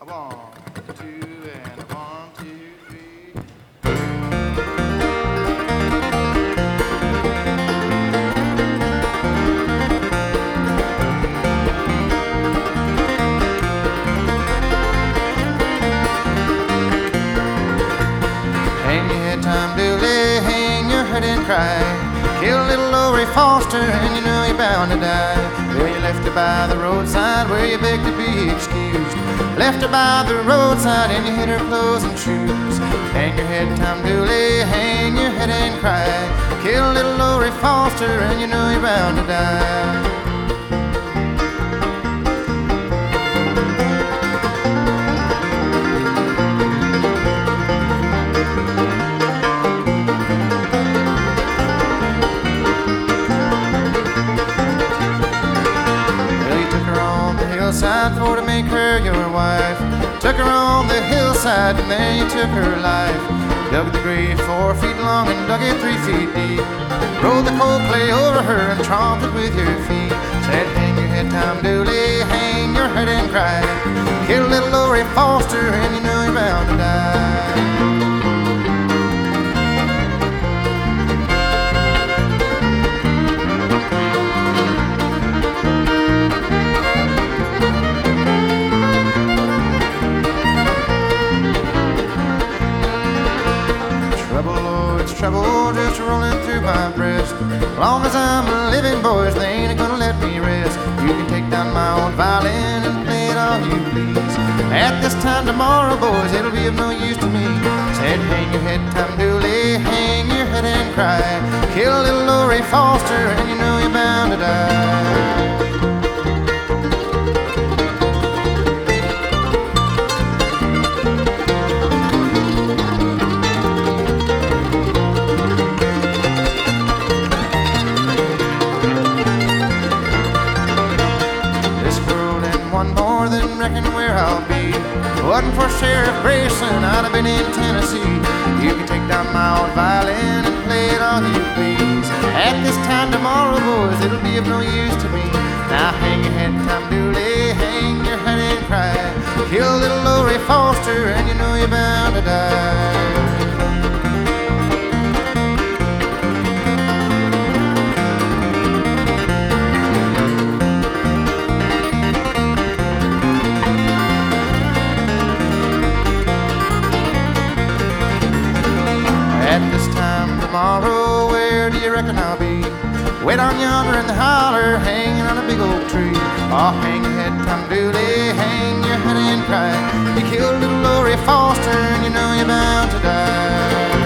A 1, 2, and a 1, 2, 3. Hang your head, Tom Dooley, hang your head and cry. Kill little Lori Foster and you know you're bound to die. Well, you left her by the roadside where you begged to be excused. Left her by the roadside and you hid her clothes and shoes. Hang your head, Tom Dooley, hang your head and cry. Kill little Lori Foster and you know you're bound to die. Hillside for to make her your wife. Took her on the hillside and there you took her life. Dug the grave 4 feet long and dug it 3 feet deep. Rolled the cold clay over her and tromped it with your feet. Said, hang your head, Tom Dooley, hang your head and cry. Kill little Lori Foster and you know you're bound to die. Trouble just rolling through my breast. Long as I'm a living, boys, they ain't gonna let me rest. You can take down my old violin and play it all you please. At this time tomorrow, boys, it'll be of no use to me. Said, hang your head, Tom Dooley, hang your head and cry. Kill little Lori Foster and you know you're bound to die. Reckon where I'll be. Wasn't for Sheriff Grayson, I'd have been in Tennessee. You can take down my old violin and play it all you please. At this time tomorrow, boys, it'll be of no use to me. Now hang your head, Tom Dooley, hang your head and cry. Kill little Lori Foster and you know you're bound to die. Tomorrow, where do you reckon I'll be? Way down yonder in the holler, hanging on a big oak tree. Oh, hang your head, Tom Dooley, hang your head and cry. You killed little Lori Foster and you know you're bound to die.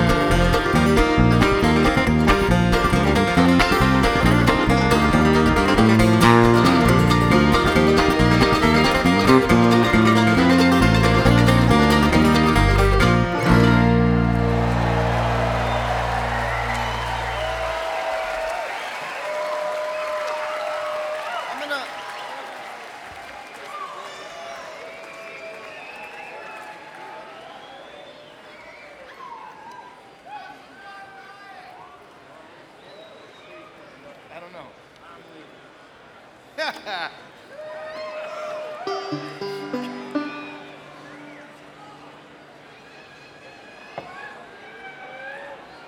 I don't know.